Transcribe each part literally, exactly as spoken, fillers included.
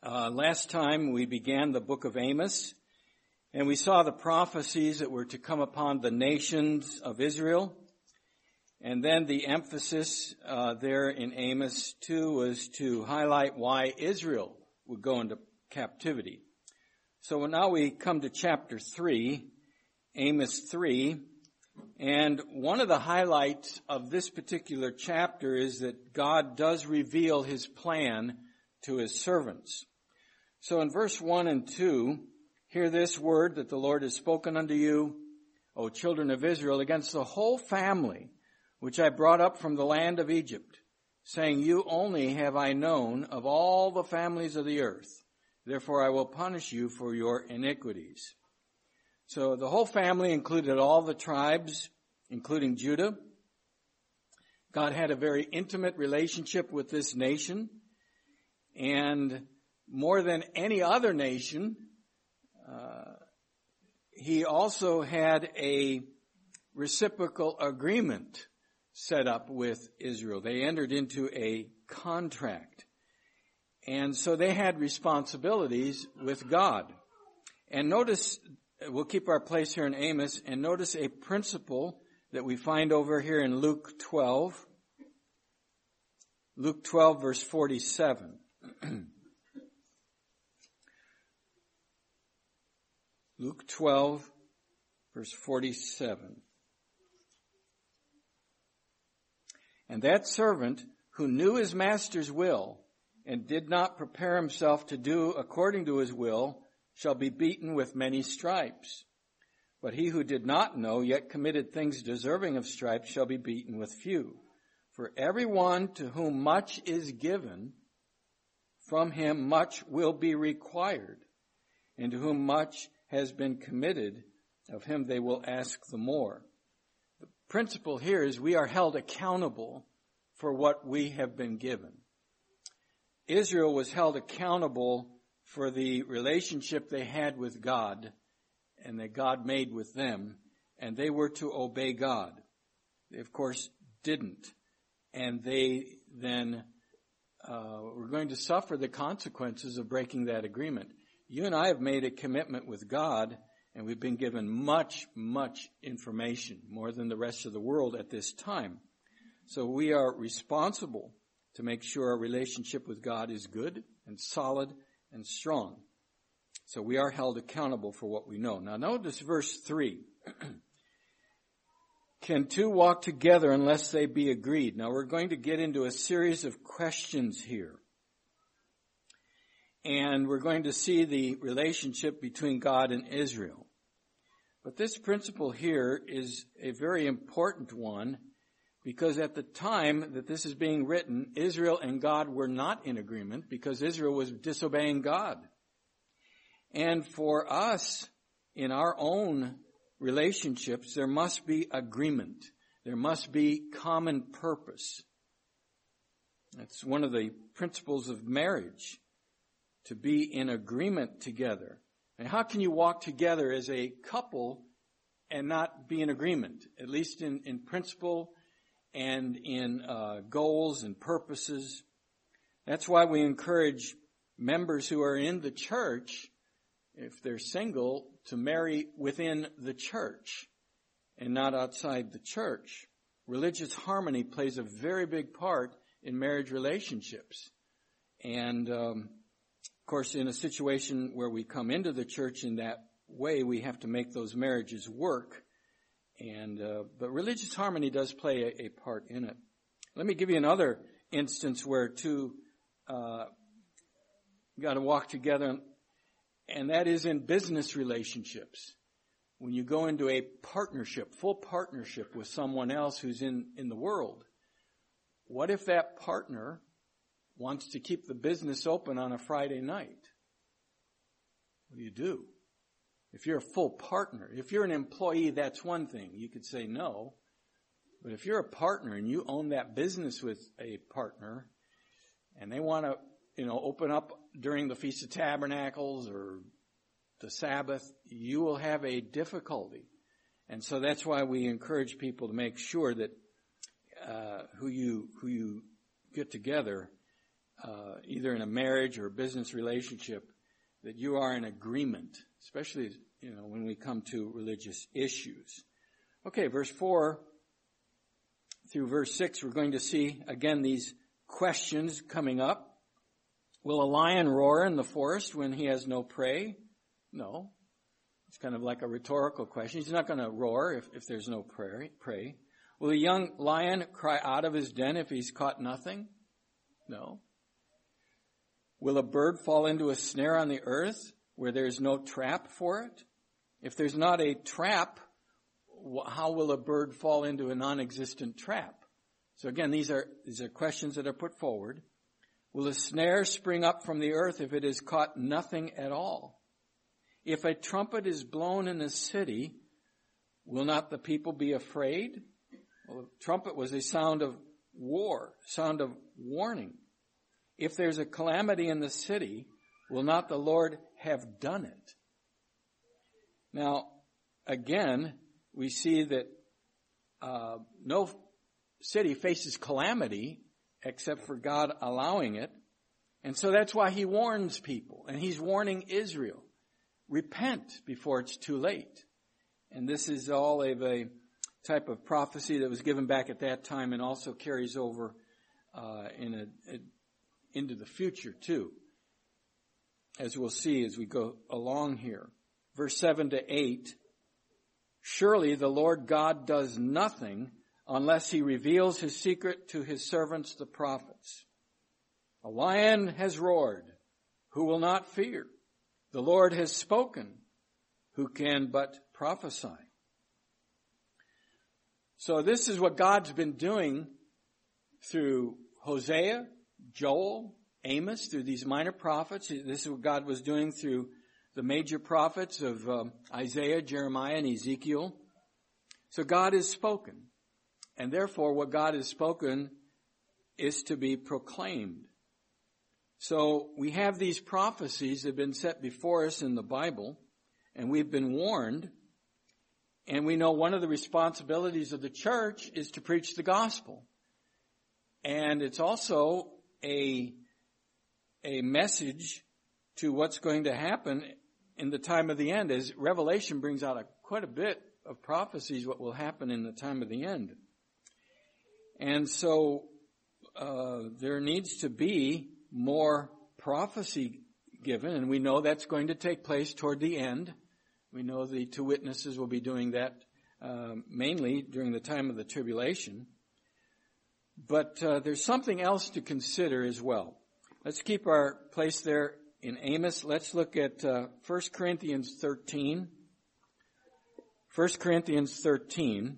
Uh, last time we began the book of Amos, and we saw the prophecies that were to come upon the nations of Israel. And then the emphasis uh, there in Amos two was to highlight why Israel would go into captivity. So now we come to chapter three, Amos three, and one of the highlights of this particular chapter is that God does reveal his plan to his servants. So in verse one and two, hear this word that the Lord has spoken unto you, O children of Israel, against the whole family which I brought up from the land of Egypt, saying, you only have I known of all the families of the earth. Therefore I will punish you for your iniquities. So the whole family included all the tribes, including Judah. God had a very intimate relationship with this nation, and more than any other nation, uh, he also had a reciprocal agreement set up with Israel. They entered into a contract. And so they had responsibilities with God. And notice, we'll keep our place here in Amos, and notice a principle that we find over here in Luke twelve. Luke twelve, verse forty-seven. Luke twelve, verse forty-seven. And that servant who knew his master's will and did not prepare himself to do according to his will shall be beaten with many stripes. But he who did not know, yet committed things deserving of stripes, shall be beaten with few. For everyone to whom much is given, from him much will be required. And to whom much has been committed, of him they will ask the more. The principle here is we are held accountable for what we have been given. Israel was held accountable for the relationship they had with God and that God made with them, and they were to obey God. They, of course, didn't, and they then uh, were going to suffer the consequences of breaking that agreement. You and I have made a commitment with God, and we've been given much, much information, more than the rest of the world at this time. So we are responsible to make sure our relationship with God is good and solid and strong. So we are held accountable for what we know. Now notice verse three. Can two walk together unless they be agreed? Now we're going to get into a series of questions here. And we're going to see the relationship between God and Israel. But this principle here is a very important one, because at the time that this is being written, Israel and God were not in agreement because Israel was disobeying God. And for us, in our own relationships, there must be agreement. There must be common purpose. That's one of the principles of marriage, to be in agreement together. And how can you walk together as a couple and not be in agreement, at least in, in principle and in uh, goals and purposes? That's why we encourage members who are in the church, if they're single, to marry within the church and not outside the church. Religious harmony plays a very big part in marriage relationships. And, um, of course, in a situation where we come into the church in that way, we have to make those marriages work. And uh, but religious harmony does play a, a part in it. Let me give you another instance where two uh, got to walk together, and that is in business relationships. When you go into a partnership, full partnership with someone else who's in, in the world, what if that partner wants to keep the business open on a Friday night? What do you do? If you're a full partner, if you're an employee, that's one thing. You could say no. But if you're a partner and you own that business with a partner and they want to, you know, open up during the Feast of Tabernacles or the Sabbath, you will have a difficulty. And so that's why we encourage people to make sure that uh, who you who you get together uh, either in a marriage or a business relationship, that you are in agreement, especially, you know, when we come to religious issues. Okay, verse four through verse six, we're going to see, again, these questions coming up. Will a lion roar in the forest when he has no prey? No. It's kind of like a rhetorical question. He's not going to roar if, if there's no prey, prey. Will a young lion cry out of his den if he's caught nothing? No. Will a bird fall into a snare on the earth where there's no trap for it? If there's not a trap, how will a bird fall into a non-existent trap? So again, these are, these are questions that are put forward. Will a snare spring up from the earth if it has caught nothing at all? If a trumpet is blown in a city, will not the people be afraid? Well, the trumpet was a sound of war, sound of warning. If there's a calamity in the city, will not the Lord have done it? Now, again, we see that uh, no city faces calamity except for God allowing it. And so that's why he warns people. And he's warning Israel. Repent before it's too late. And this is all of a type of prophecy that was given back at that time and also carries over uh, in a, a, into the future too, as we'll see as we go along here. Verse seven to eight, surely the Lord God does nothing unless he reveals his secret to his servants the prophets. A lion has roared, who will not fear? The Lord has spoken, who can but prophesy? So this is what God's been doing through Hosea, Joel, Amos, through these minor prophets. This is what God was doing through the major prophets of um, Isaiah, Jeremiah, and Ezekiel. So God has spoken. And therefore, what God has spoken is to be proclaimed. So we have these prophecies that have been set before us in the Bible, and we've been warned. And we know one of the responsibilities of the church is to preach the gospel. And it's also a, a message to what's going to happen in the time of the end, as Revelation brings out a, quite a bit of prophecies what will happen in the time of the end. And so uh, there needs to be more prophecy given, and we know that's going to take place toward the end. We know the two witnesses will be doing that uh, mainly during the time of the tribulation. But uh, there's something else to consider as well. Let's keep our place there in Amos. Let's look at uh, First Corinthians thirteen. First Corinthians thirteen.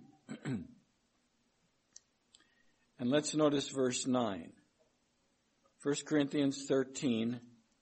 And let's notice verse nine. First Corinthians thirteen,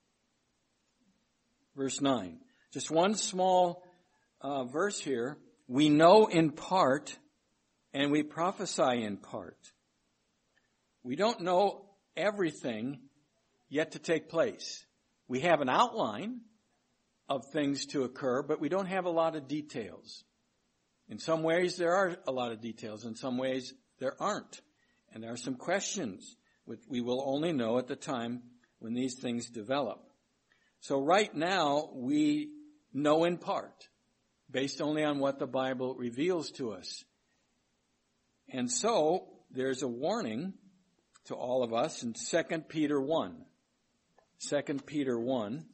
verse nine. Just one small uh, verse here. We know in part, and we prophesy in part. We don't know everything yet to take place. We have an outline of things to occur, but we don't have a lot of details. In some ways, there are a lot of details. In some ways, there aren't. And there are some questions which we will only know at the time when these things develop. So right now, we know in part, based only on what the Bible reveals to us. And so, there's a warning to all of us in Second Peter one. Second Peter one,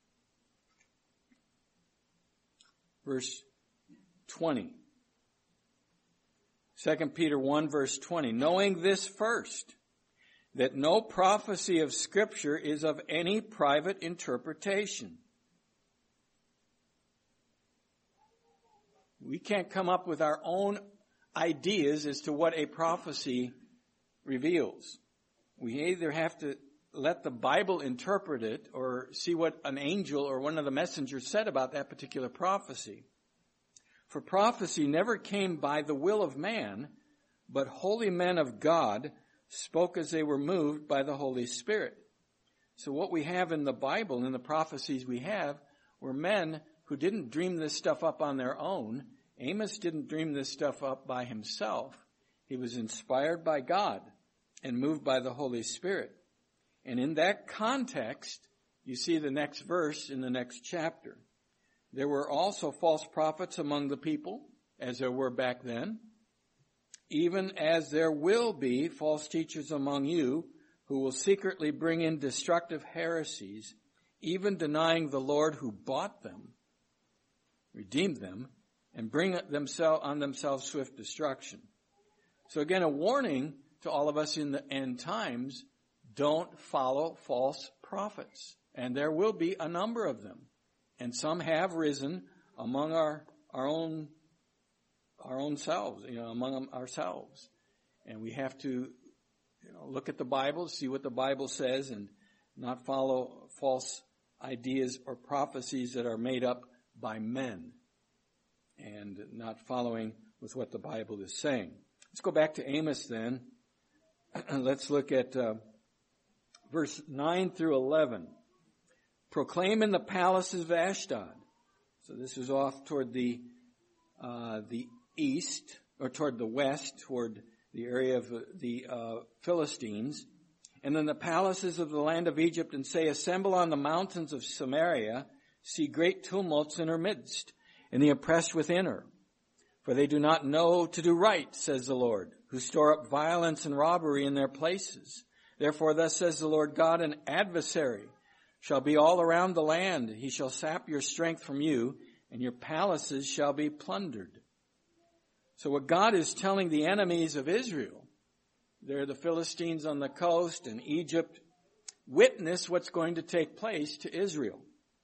verse twenty. Second Peter one, verse twenty. Knowing this first, that no prophecy of Scripture is of any private interpretation. We can't come up with our own ideas as to what a prophecy reveals. We either have to let the Bible interpret it or see what an angel or one of the messengers said about that particular prophecy. For prophecy never came by the will of man, but holy men of God spoke as they were moved by the Holy Spirit. So what we have in the Bible, in the prophecies we have, were men who didn't dream this stuff up on their own. Amos didn't dream this stuff up by himself. He was inspired by God and moved by the Holy Spirit. And in that context, you see the next verse in the next chapter. There were also false prophets among the people, as there were back then, even as there will be false teachers among you who will secretly bring in destructive heresies, even denying the Lord who bought them, redeemed them, and bring themselves on themselves swift destruction. So again, a warning to all of us in the end times, don't follow false prophets. And there will be a number of them. And some have risen among our, our own, our own selves, you know, among ourselves. And we have to, you know, look at the Bible, see what the Bible says, and not follow false ideas or prophecies that are made up by men, and not following with what the Bible is saying. Let's go back to Amos then. Let's look at uh, verse nine through eleven. Proclaim in the palaces of Ashdod. So this is off toward the uh, the east, or toward the west, toward the area of the uh, Philistines. And then the palaces of the land of Egypt, and say, assemble on the mountains of Samaria, see great tumults in her midst, and the oppressed within her. For they do not know to do right, says the Lord, who store up violence and robbery in their places. Therefore thus says the Lord God, an adversary shall be all around the land. He shall sap your strength from you, and your palaces shall be plundered. So what God is telling the enemies of Israel, they're the Philistines on the coast and Egypt, witness what's going to take place to Israel.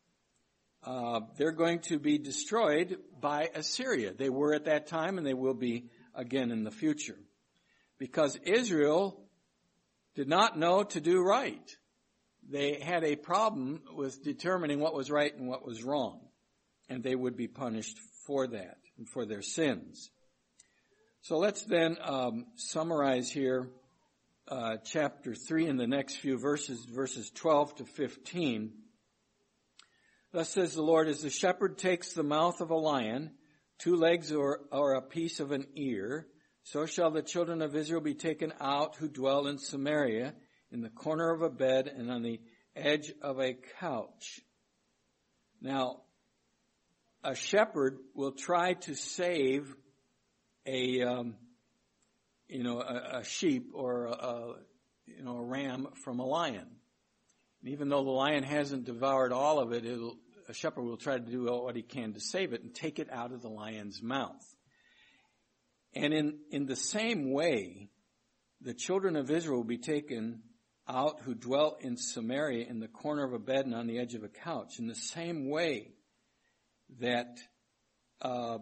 Uh, they're going to be destroyed by Assyria. They were at that time, and they will be again in the future. Because Israel did not know to do right. They had a problem with determining what was right and what was wrong. And they would be punished for that and for their sins. So let's then um, summarize here uh, chapter three in the next few verses, verses twelve to fifteen. Thus says the Lord, as the shepherd takes the mouth of a lion, two legs or, or a piece of an ear, so shall the children of Israel be taken out who dwell in Samaria, in the corner of a bed and on the edge of a couch. Now, a shepherd will try to save a, um, you know, a, a sheep or a, a, you know, a ram from a lion. And even though the lion hasn't devoured all of it, it'll, a shepherd will try to do what he can to save it and take it out of the lion's mouth. And in, in the same way, the children of Israel will be taken out who dwell in Samaria in the corner of a bed and on the edge of a couch. In the same way that uh,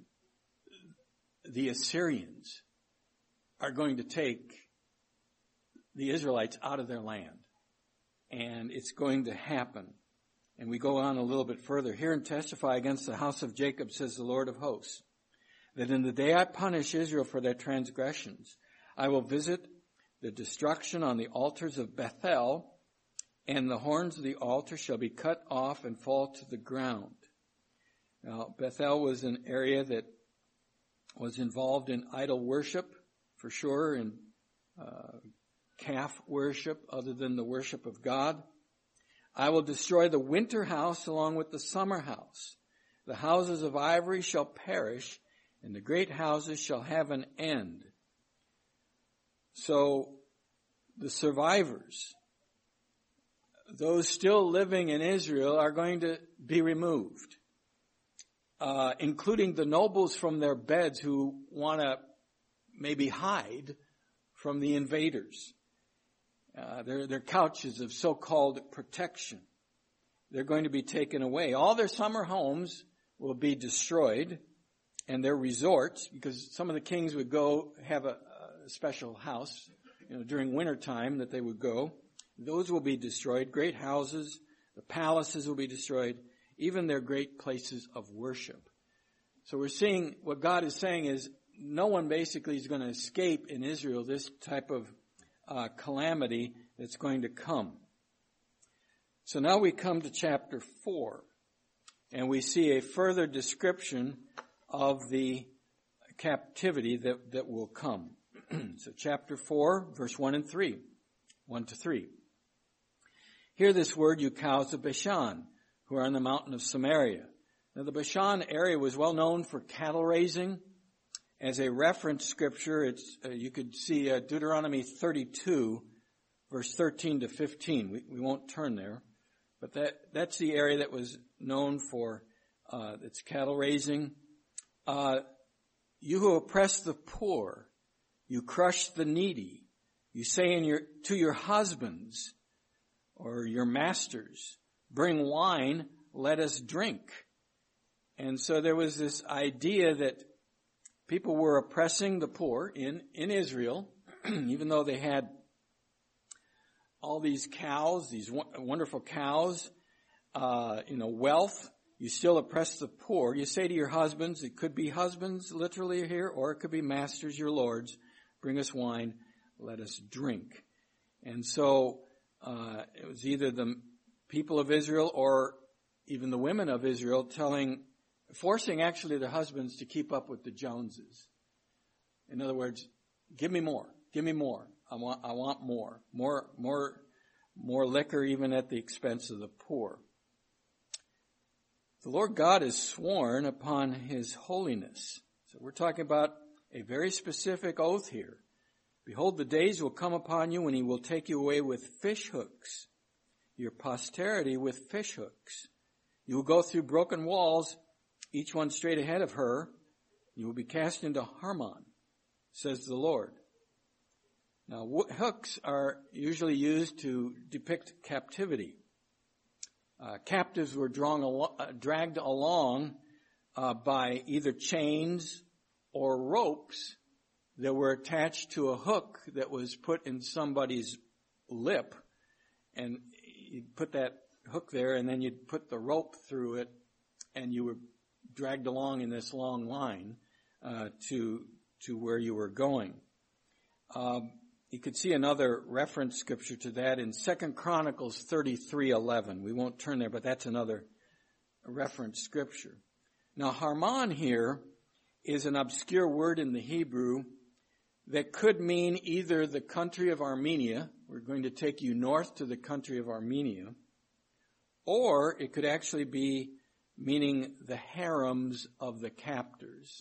the Assyrians are going to take the Israelites out of their land. And it's going to happen. And we go on a little bit further. Hear and testify against the house of Jacob, says the Lord of hosts, that in the day I punish Israel for their transgressions, I will visit the destruction on the altars of Bethel, and the horns of the altar shall be cut off and fall to the ground. Now, Bethel was an area that was involved in idol worship, for sure, in uh, calf worship other than the worship of God. I will destroy the winter house along with the summer house. The houses of ivory shall perish, and the great houses shall have an end. So the survivors, those still living in Israel, are going to be removed, uh, including the nobles from their beds who want to maybe hide from the invaders. Uh, their, their couches of so-called protection. They're going to be taken away. All their summer homes will be destroyed, and their resorts, because some of the kings would go have a, a special house, you know, during winter time that they would go. Those will be destroyed. Great houses, the palaces will be destroyed, even their great places of worship. So we're seeing what God is saying is no one basically is going to escape in Israel this type of Uh, calamity that's going to come. So now we come to chapter four, and we see a further description of the captivity that, that will come. So chapter four, verse one and three, one to three. Hear this word, you cows of Bashan, who are on the mountain of Samaria. Now the Bashan area was well known for cattle raising. As a reference scripture, it's uh, you could see uh, Deuteronomy thirty-two, verse thirteen to fifteen. We, we won't turn there, but that that's the area that was known for uh, its cattle raising. Uh, you who oppress the poor, you crush the needy. You say in your to your husbands or your masters, bring wine, let us drink. And so there was this idea that people were oppressing the poor in, in Israel, even though they had all these cows, these wonderful cows, uh, you know, wealth. You still oppress the poor. You say to your husbands, it could be husbands literally here, or it could be masters, your lords, bring us wine, let us drink. And so uh, it was either the people of Israel or even the women of Israel telling forcing actually the husbands to keep up with the Joneses. In other words, give me more, give me more. I want, I want more, more, more, more liquor even at the expense of the poor. The Lord God has sworn upon his holiness. So we're talking about a very specific oath here. Behold, the days will come upon you when he will take you away with fish hooks, your posterity with fish hooks. You will go through broken walls, each one straight ahead of her. You will be cast into Harmon, says the Lord. Now, hooks are usually used to depict captivity. Uh, captives were drawn al- uh, dragged along uh, by either chains or ropes that were attached to a hook that was put in somebody's lip. And you'd put that hook there, and then you'd put the rope through it, and you were dragged along in this long line uh, to to where you were going. Um, you could see another reference scripture to that in Second Chronicles thirty-three eleven. We won't turn there, but that's another reference scripture. Now, Harmon here is an obscure word in the Hebrew that could mean either the country of Armenia, we're going to take you north to the country of Armenia, or it could actually be meaning the harems of the captors.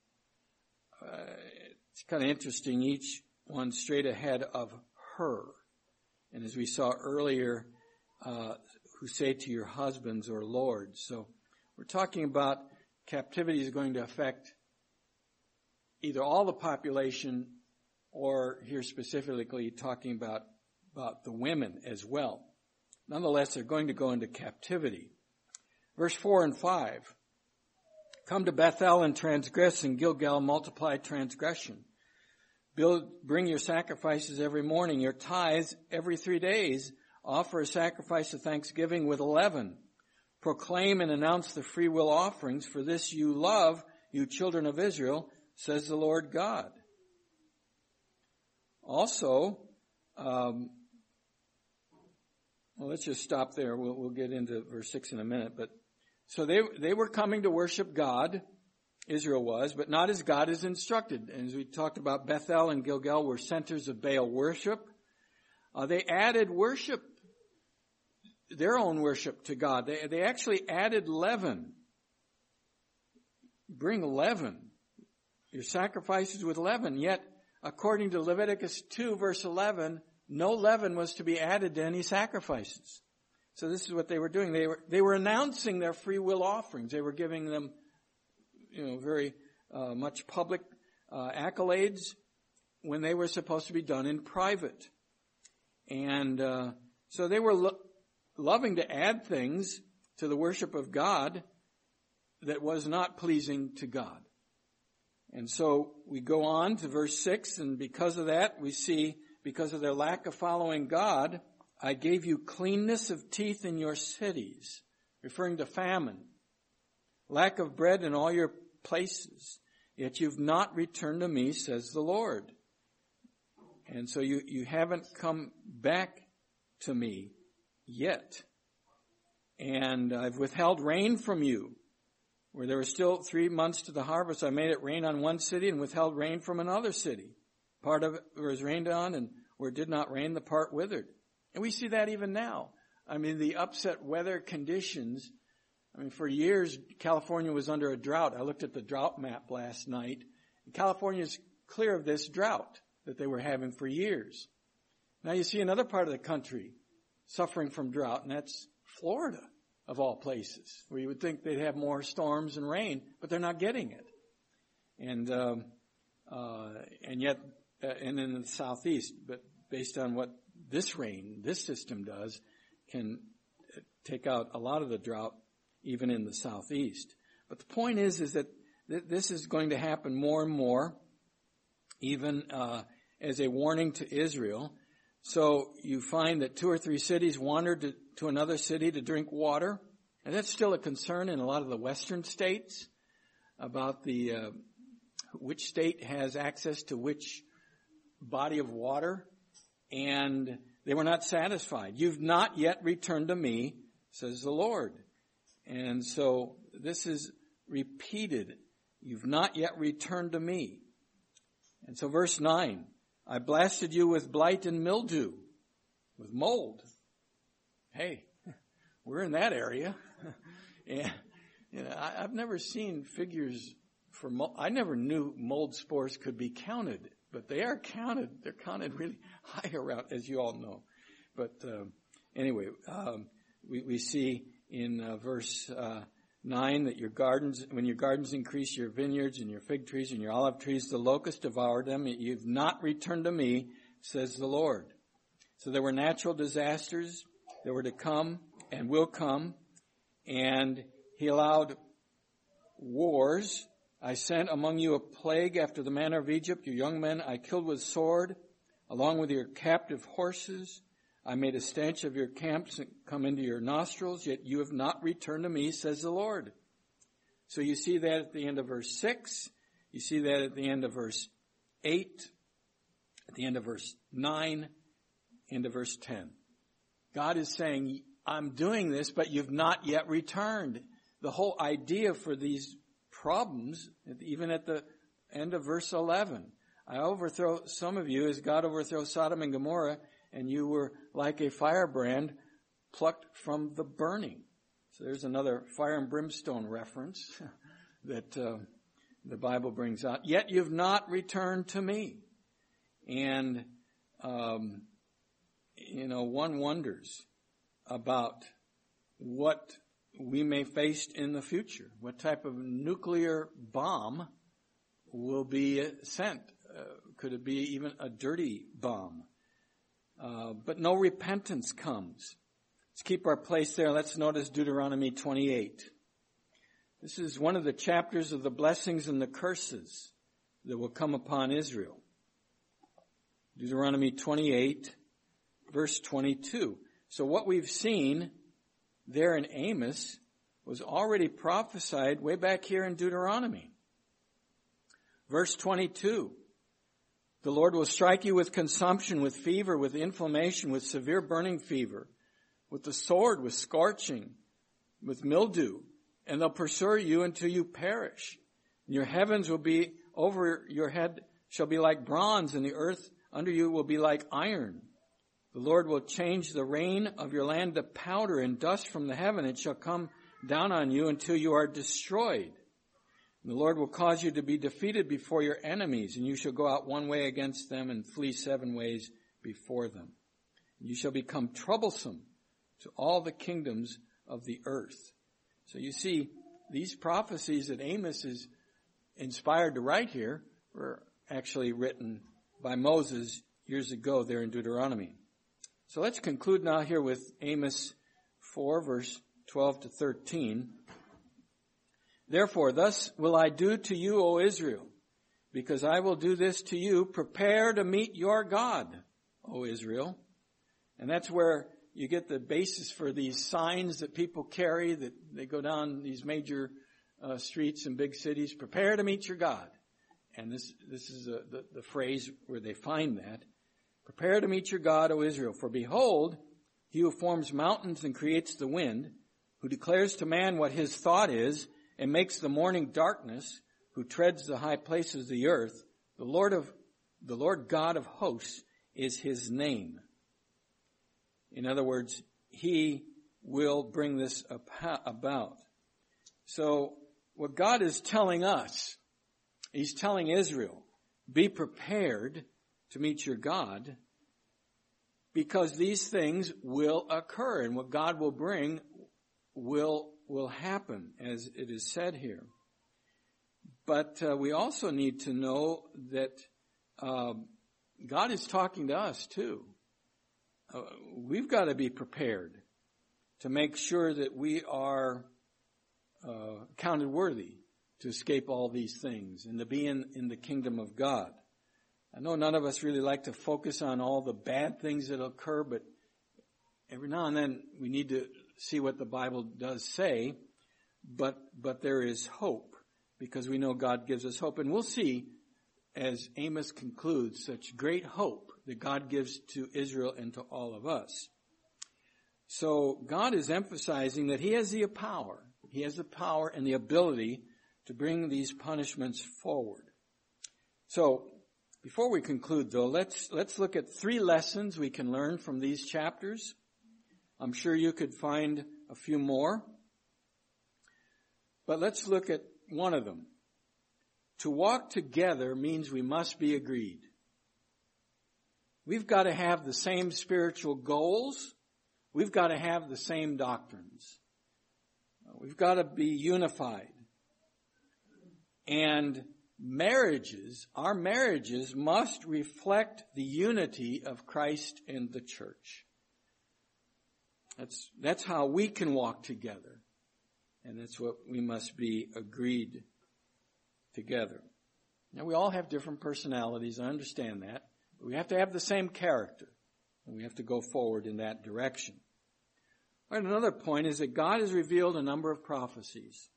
Uh, it's kind of interesting, each one straight ahead of her. And as we saw earlier, uh, who say to your husbands or lords. So we're talking about captivity is going to affect either all the population or here specifically talking about, about the women as well. Nonetheless, they're going to go into captivity. Verse four and five. Come to Bethel and transgress, and Gilgal multiply transgression. Build, bring your sacrifices every morning, your tithes every three days. Offer a sacrifice of thanksgiving with leaven. Proclaim and announce the free will offerings, for this you love, you children of Israel, says the Lord God. Also, um, well, let's just stop there. We'll, we'll get into verse six in a minute. But so they they were coming to worship God, Israel was, but not as God is instructed. And as we talked about, Bethel and Gilgal were centers of Baal worship. Uh, they added worship, their own worship to God. They they actually added leaven. Bring leaven, your sacrifices with leaven. Yet, according to Leviticus two, verse eleven, no leaven was to be added to any sacrifices. So this is what they were doing. They were they were announcing their free will offerings. They were giving them, you know, very uh, much public uh, accolades when they were supposed to be done in private. And uh, so they were lo- loving to add things to the worship of God that was not pleasing to God. And so we go on to verse six, and because of that, we see, because of their lack of following God, I gave you cleanness of teeth in your cities, referring to famine, lack of bread in all your places, yet you've not returned to me, says the Lord. And so you, you haven't come back to me yet. And I've withheld rain from you. Where there were still three months to the harvest, I made it rain on one city and withheld rain from another city. Part of it was rained on, and where it did not rain, the part withered. And we see that even now. I mean, the upset weather conditions. I mean, for years, California was under a drought. I looked at the drought map last night. California is clear of this drought that they were having for years. Now you see another part of the country suffering from drought, and that's Florida, of all places, where you would think they'd have more storms and rain, but they're not getting it. And um, uh, and yet, uh, and in the southeast, but based on what this rain, this system does, can take out a lot of the drought, even in the southeast. But the point is, is that th- this is going to happen more and more, even uh, as a warning to Israel. So you find that two or three cities wandered to, to another city to drink water, and that's still a concern in a lot of the western states about the uh, which state has access to which body of water, and they were not satisfied. You've not yet returned to me, says the Lord. And so this is repeated. You've not yet returned to me. And so verse nine, I blasted you with blight and mildew, with mold. Hey, we're in that area. And you know, I, I've never seen figures for mold. I never knew mold spores could be counted, but they are counted. They're counted really high around, as you all know. But uh, anyway, um, we, we see in uh, verse uh, nine that your gardens, when your gardens increase, your vineyards and your fig trees and your olive trees, the locust devoured them. You've not returned to me, says the Lord. So there were natural disasters that were to come and will come, and he allowed wars. I sent among you a plague after the manner of Egypt. Your young men I killed with sword, along with your captive horses. I made a stench of your camps come into your nostrils, yet you have not returned to me, says the Lord. So you see that at the end of verse six. You see that at the end of verse eight, at the end of verse nine, end of verse ten. God is saying, I'm doing this, but you've not yet returned. The whole idea for these problems, even at the end of verse eleven, I overthrow some of you as God overthrows Sodom and Gomorrah, and you were like a firebrand plucked from the burning. So there's another fire and brimstone reference that uh, the Bible brings out. Yet you've not returned to me. And, um, you know, one wonders about what we may face in the future. What type of nuclear bomb will be sent? Uh, could it be even a dirty bomb? Uh, but no repentance comes. Let's keep our place there. Let's notice Deuteronomy twenty-eight. This is one of the chapters of the blessings and the curses that will come upon Israel. Deuteronomy twenty-eight, verse twenty-two. So what we've seen there in Amos was already prophesied way back here in Deuteronomy. Verse twenty-two. The Lord will strike you with consumption, with fever, with inflammation, with severe burning fever, with the sword, with scorching, with mildew, and they'll pursue you until you perish. And your heavens will be over your head shall be like bronze, and the earth under you will be like iron. The Lord will change the rain of your land to powder and dust from the heaven. It shall come down on you until you are destroyed. The Lord will cause you to be defeated before your enemies, and you shall go out one way against them and flee seven ways before them. And you shall become troublesome to all the kingdoms of the earth. So you see, these prophecies that Amos is inspired to write here were actually written by Moses years ago there in Deuteronomy. So let's conclude now here with Amos four, verse twelve to thirteen. Therefore, thus will I do to you, O Israel, because I will do this to you. Prepare to meet your God, O Israel. And that's where you get the basis for these signs that people carry, that they go down these major uh, streets in big cities. Prepare to meet your God. And this this is a, the, the phrase where they find that. Prepare to meet your God, O Israel. For behold, he who forms mountains and creates the wind, who declares to man what his thought is, and makes the morning darkness, who treads the high places of the earth, the Lord of the Lord God of hosts is his name. In other words, he will bring this about. So what God is telling us, he's telling Israel, be prepared to meet your God, because these things will occur, and what God will bring will will happen, as it is said here. But uh, we also need to know that uh, God is talking to us too. Uh, we've got to be prepared to make sure that we are uh, counted worthy to escape all these things and to be in, in the kingdom of God. I know none of us really like to focus on all the bad things that occur, but every now and then we need to see what the Bible does say. But but there is hope, because we know God gives us hope. And we'll see, as Amos concludes, such great hope that God gives to Israel and to all of us. So God is emphasizing that he has the power. He has the power and the ability to bring these punishments forward. So before we conclude, though, let's let's look at three lessons we can learn from these chapters. I'm sure you could find a few more. But let's look at one of them. To walk together means we must be agreed. We've got to have the same spiritual goals. We've got to have the same doctrines. We've got to be unified. And marriages, our marriages must reflect the unity of Christ and the church. That's, that's how we can walk together. And that's what we must be agreed together. Now, we all have different personalities. I understand that. But we have to have the same character. And we have to go forward in that direction. All right, another point is that God has revealed a number of prophecies.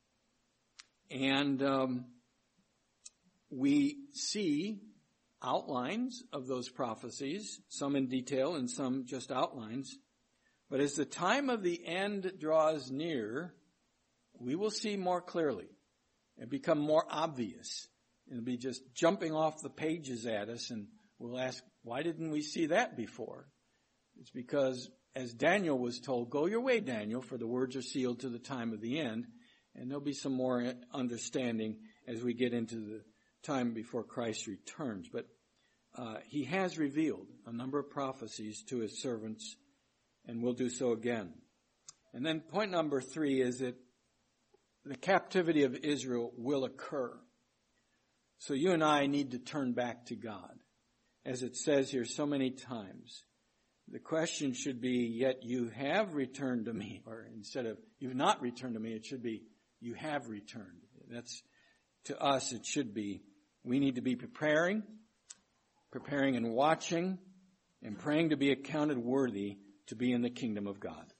And um, we see outlines of those prophecies, some in detail and some just outlines. But as the time of the end draws near, we will see more clearly and become more obvious. It'll be just jumping off the pages at us, and we'll ask, why didn't we see that before? It's because, as Daniel was told, go your way, Daniel, for the words are sealed to the time of the end. And there'll be some more understanding as we get into the time before Christ returns. But uh, he has revealed a number of prophecies to his servants, and will do so again. And then point number three is that the captivity of Israel will occur. So you and I need to turn back to God, as it says here so many times. The question should be, yet you have returned to me, or instead of you've not returned to me, it should be you have returned. That's, to us, it should be, we need to be preparing, preparing and watching, and praying to be accounted worthy to be in the kingdom of God.